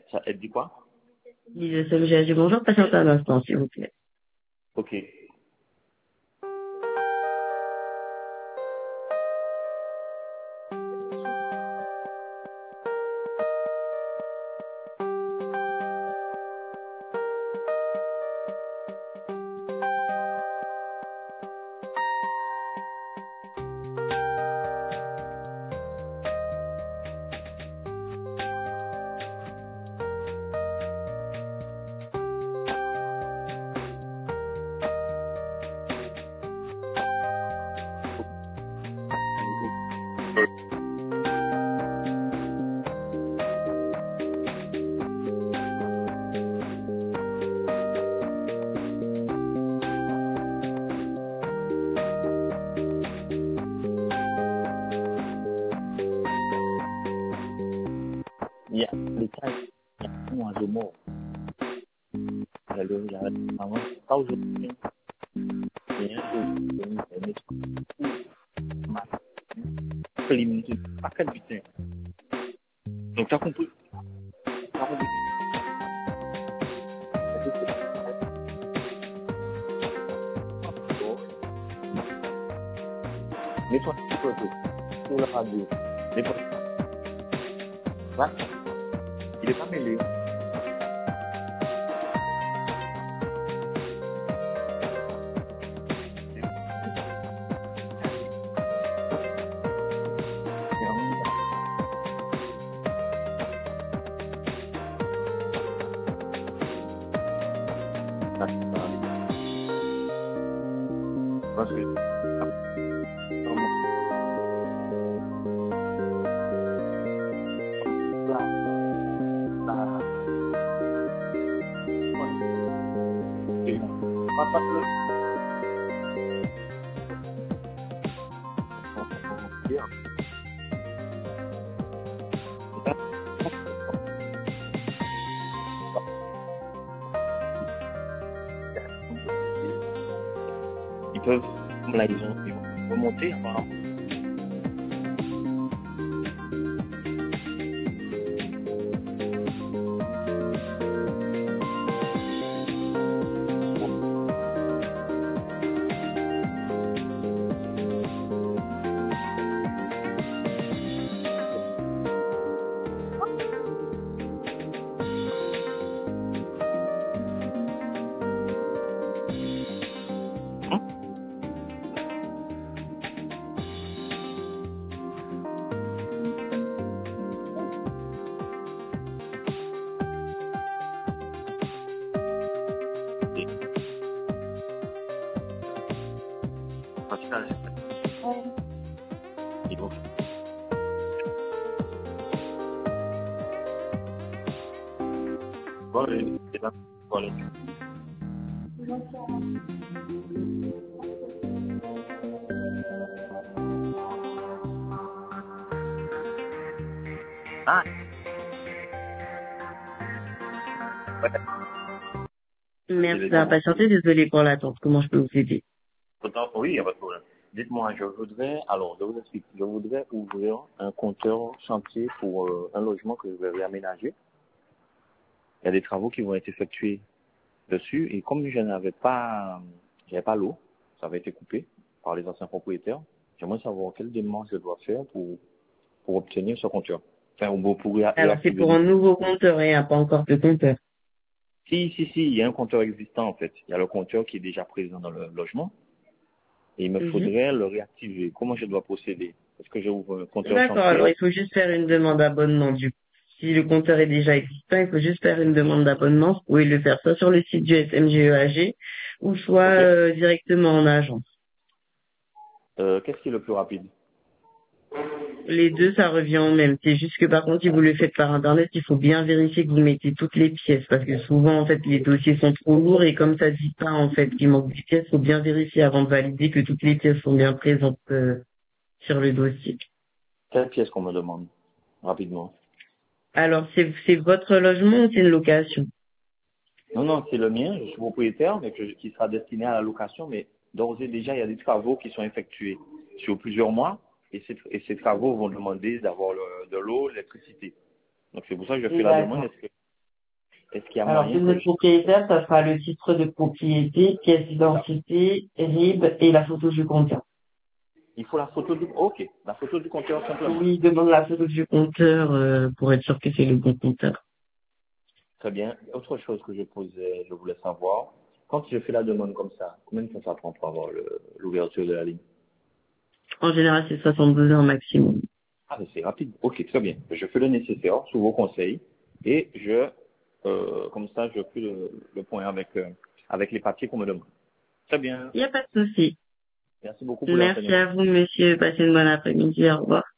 Elle dit quoi? Lise SMGAG, bonjour, patientez un instant, s'il vous plaît. Ok. Il y a des cas, il y a un oiseau mort. Il y a pas aujourd'hui. Il y a un pas quel butin. Donc, t'as compris? T'as compris? Mets-toi un petit peu sur la radio. Mets-toi. Voilà. Il est pas mêlé. Parce que, ils peuvent, comme là, ils vont remonter, apparemment. Parce que, ils vont, bon, c'est pas, voilà. Ah, ouais. Merci d'avoir patienté, désolé pour l'attente. Comment je peux vous aider? Oui, il n'y a pas de problème. Dites-moi, je vous explique, je voudrais ouvrir un compteur chantier pour un logement que je vais réaménager. Il y a des travaux qui vont être effectués dessus et comme j'avais pas l'eau, ça avait été coupé par les anciens propriétaires. J'aimerais savoir quelle démarche je dois faire pour obtenir ce compteur. Enfin, pour Alors, c'est réactiver pour un nouveau compteur, et pas encore de compteur. Si, il y a un compteur existant en fait. Il y a le compteur qui est déjà présent dans le logement. Et il me faudrait le réactiver. Comment je dois procéder? Est-ce que j'ouvre un compteur D'accord, alors chantier? il faut juste faire une demande d'abonnement du coup. Si le compteur est déjà existant, il faut juste faire une demande d'abonnement. Vous pouvez le faire soit sur le site du SMGEAG ou soit Ok. directement en agence. Qu'est-ce qui est le plus rapide? Les deux, ça revient au même. C'est juste que par contre, si vous le faites par Internet, il faut bien vérifier que vous mettez toutes les pièces parce que souvent, en fait, les dossiers sont trop lourds et comme ça dit pas, en fait, qu'il manque des pièces, il faut bien vérifier avant de valider que toutes les pièces sont bien présentes sur le dossier. Quelle pièce qu'on me demande? Rapidement. Alors, c'est votre logement ou c'est une location? Non, non, c'est le mien. Je suis propriétaire, mais qui sera destiné à la location. Mais d'ores et déjà, il y a des travaux qui sont effectués sur plusieurs mois. Et ces travaux vont demander d'avoir de l'eau, l'électricité. Donc c'est pour ça que je fais la demande. D'accord. Est-ce qu'il y a Alors, si moyen vous que êtes propriétaire, ça sera le titre de propriété, pièce d'identité, RIB et la photo du compteur. il faut la photo du... Ok, la photo du compteur simplement. Oui, demande la photo du compteur pour être sûr que c'est le bon compteur. Très bien. Autre chose que je voulais savoir, quand je fais la demande comme ça, combien de temps ça prend pour avoir l'ouverture de la ligne? En général, c'est 72 heures maximum. Ah, mais c'est rapide. Ok, très bien. Je fais le nécessaire sous vos conseils et comme ça, je fais le point avec les papiers qu'on me demande. Très bien. Il n'y a pas de souci. Merci beaucoup pour Merci l'enseignement. à vous, monsieur. Passez une bonne après-midi. Au revoir.